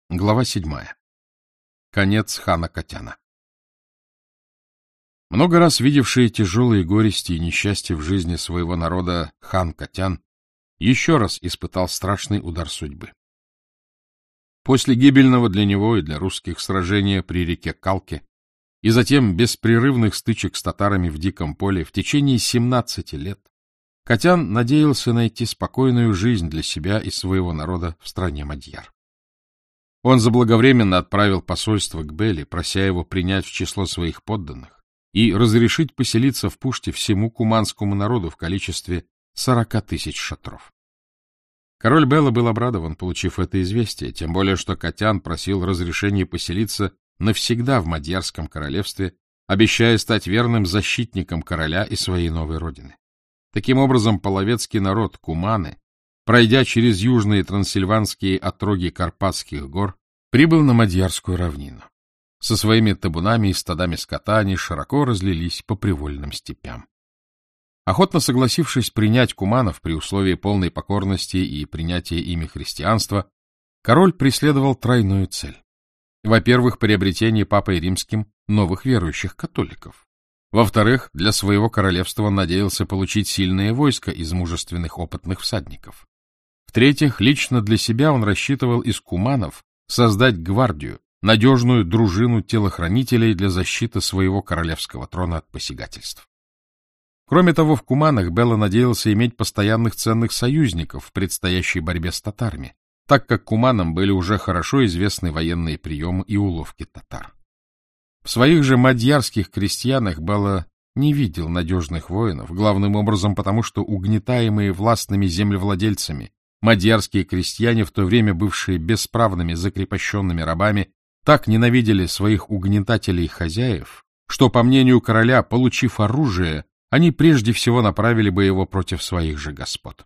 Глава 7. Конец хана Катяна. Много раз видевший тяжелые горести и несчастья в жизни своего народа хан Катян еще раз испытал страшный удар судьбы. После гибельного для него и для русских сражения при реке Калке и затем беспрерывных стычек с татарами в Диком поле в течение 17 лет Катян надеялся найти спокойную жизнь для себя и своего народа в стране мадьяр. Он заблаговременно отправил посольство к Бели, прося его принять в число своих подданных и разрешить поселиться в Пуште всему куманскому народу в количестве 40 тысяч шатров. Король Бела был обрадован, получив это известие, тем более что Катян просил разрешения поселиться навсегда в Мадьярском королевстве, обещая стать верным защитником короля и своей новой родины. Таким образом, половецкий народ куманы, пройдя через южные трансильванские отроги Карпатских гор, прибыл на Мадьярскую равнину. Со своими табунами и стадами скота они широко разлились по привольным степям. Охотно согласившись принять куманов при условии полной покорности и принятия ими христианства, король преследовал тройную цель. Во-первых, приобретение папой римским новых верующих католиков. Во-вторых, для своего королевства он надеялся получить сильное войско из мужественных опытных всадников. В-третьих, лично для себя он рассчитывал из куманов создать гвардию, надежную дружину телохранителей для защиты своего королевского трона от посягательств. Кроме того, в куманах Бела надеялся иметь постоянных ценных союзников в предстоящей борьбе с татарами, так как куманам были уже хорошо известны военные приемы и уловки татар. В своих же мадьярских крестьянах Бела не видел надежных воинов, главным образом потому, что угнетаемые властными землевладельцами мадьярские крестьяне, в то время бывшие бесправными закрепощенными рабами, так ненавидели своих угнетателей и хозяев, что, по мнению короля, получив оружие, они прежде всего направили бы его против своих же господ.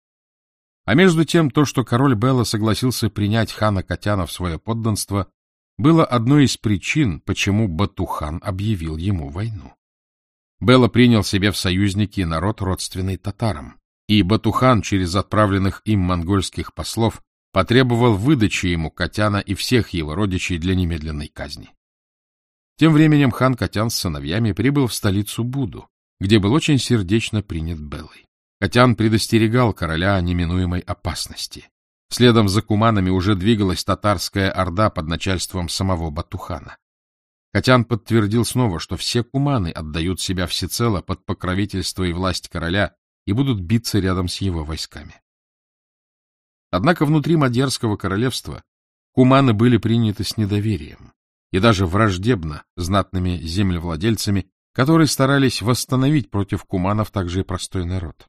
А между тем, то, что король Бела согласился принять хана Катяна в свое подданство, было одной из причин, почему Батухан объявил ему войну. Бела принял себе в союзники народ, родственный татарам, и Батухан через отправленных им монгольских послов потребовал выдачи ему Катяна и всех его родичей для немедленной казни. Тем временем хан Катян с сыновьями прибыл в столицу Буду, где был очень сердечно принят Белой. Катян предостерегал короля о неминуемой опасности. Следом за куманами уже двигалась татарская орда под начальством самого Батухана. Катян подтвердил снова, что все куманы отдают себя всецело под покровительство и власть короля и будут биться рядом с его войсками. Однако внутри Мадьярского королевства куманы были приняты с недоверием и даже враждебно знатными землевладельцами, которые старались восстановить против куманов также и простой народ.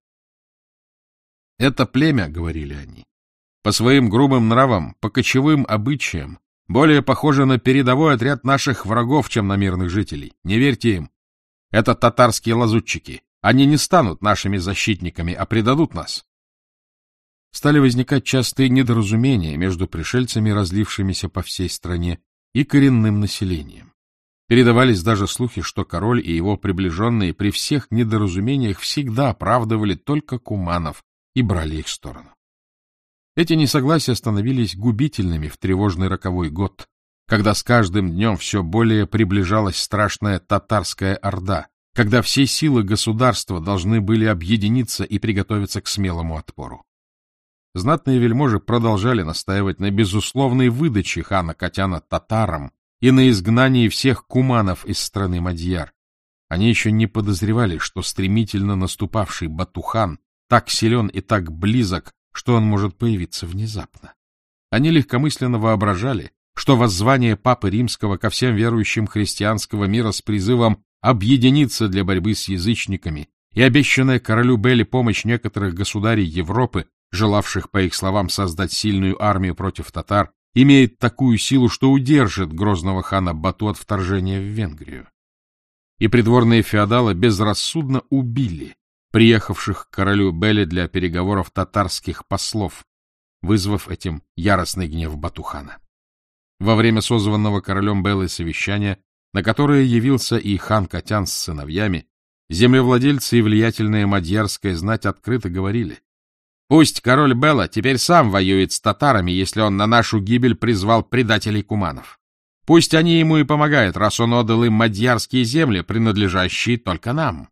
«Это племя, — говорили они, — по своим грубым нравам, по кочевым обычаям, более похоже на передовой отряд наших врагов, чем на мирных жителей. Не верьте им. Это татарские лазутчики. Они не станут нашими защитниками, а предадут нас». Стали возникать частые недоразумения между пришельцами, разлившимися по всей стране, и коренным населением. Передавались даже слухи, что король и его приближенные при всех недоразумениях всегда оправдывали только куманов и брали их сторону. Эти несогласия становились губительными в тревожный роковой год, когда с каждым днем все более приближалась страшная татарская орда, когда все силы государства должны были объединиться и приготовиться к смелому отпору. Знатные вельможи продолжали настаивать на безусловной выдаче хана Катяна татарам и на изгнании всех куманов из страны Мадьяр. Они еще не подозревали, что стремительно наступавший Батухан так силен и так близок, что он может появиться внезапно. Они легкомысленно воображали, что воззвание Папы Римского ко всем верующим христианского мира с призывом объединиться для борьбы с язычниками и обещанная королю Беле помощь некоторых государей Европы, желавших, по их словам, создать сильную армию против татар, имеет такую силу, что удержит грозного хана Бату от вторжения в Венгрию. И придворные феодалы безрассудно убили приехавших к королю Беле для переговоров татарских послов, вызвав этим яростный гнев Батухана. Во время созванного королем Белой совещания, на которое явился и хан Катян с сыновьями, землевладельцы и влиятельная мадьярская знать открыто говорили: Пусть король Бела теперь сам воюет с татарами, если он на нашу гибель призвал предателей куманов. Пусть они ему и помогают, раз он отдал им мадьярские земли, принадлежащие только нам.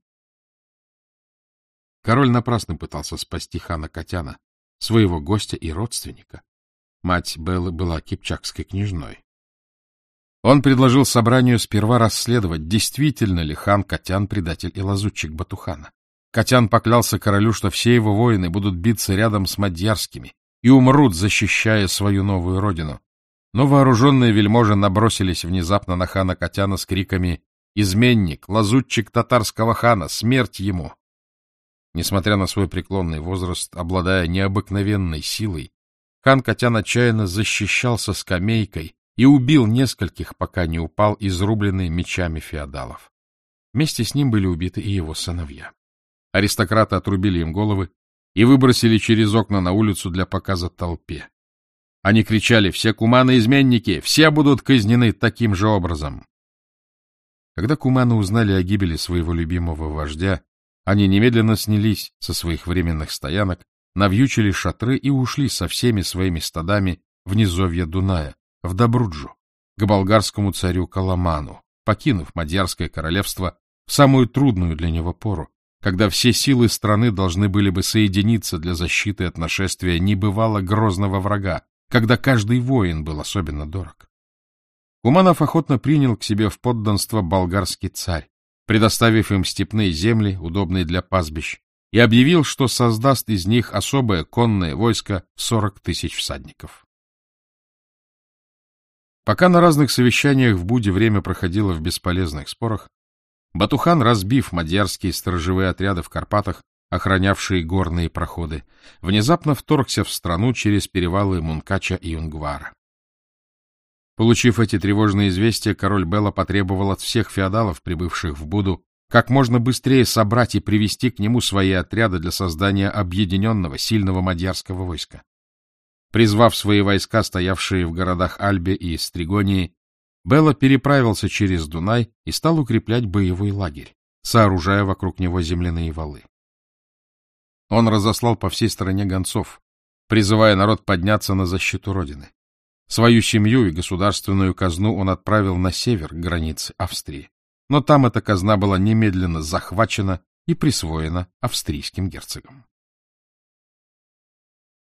Король напрасно пытался спасти хана Катяна, своего гостя и родственника. Мать Беллы была кипчакской княжной. Он предложил собранию сперва расследовать, действительно ли хан Катян предатель и лазутчик Батухана. Катян поклялся королю, что все его воины будут биться рядом с мадьярскими и умрут, защищая свою новую родину. Но вооруженные вельможи набросились внезапно на хана Катяна с криками «Изменник! Лазутчик татарского хана! Смерть ему!». Несмотря на свой преклонный возраст, обладая необыкновенной силой, хан Катян отчаянно защищался скамейкой и убил нескольких, пока не упал изрубленный мечами феодалов. Вместе с ним были убиты и его сыновья. Аристократы отрубили им головы и выбросили через окна на улицу для показа толпе. Они кричали: «Все куманы-изменники! Все будут казнены таким же образом!» Когда куманы узнали о гибели своего любимого вождя, они немедленно снялись со своих временных стоянок, навьючили шатры и ушли со всеми своими стадами в низовье Дуная, в Добруджу, к болгарскому царю Каламану, покинув Мадьярское королевство в самую трудную для него пору, когда все силы страны должны были бы соединиться для защиты от нашествия небывало грозного врага, когда каждый воин был особенно дорог. Куманов охотно принял к себе в подданство болгарский царь, предоставив им степные земли, удобные для пастбищ, и объявил, что создаст из них особое конное войско в 40 000 всадников. Пока на разных совещаниях в Буде время проходило в бесполезных спорах, Батухан, разбив мадьярские сторожевые отряды в Карпатах, охранявшие горные проходы, внезапно вторгся в страну через перевалы Мункача и Унгвара. Получив эти тревожные известия, король Бела потребовал от всех феодалов, прибывших в Буду, как можно быстрее собрать и привести к нему свои отряды для создания объединенного, сильного мадьярского войска. Призвав свои войска, стоявшие в городах Альбе и Стригонии, Бела переправился через Дунай и стал укреплять боевой лагерь, сооружая вокруг него земляные валы. Он разослал по всей стране гонцов, призывая народ подняться на защиту родины. Свою семью и государственную казну он отправил на север к границе Австрии, но там эта казна была немедленно захвачена и присвоена австрийским герцогам.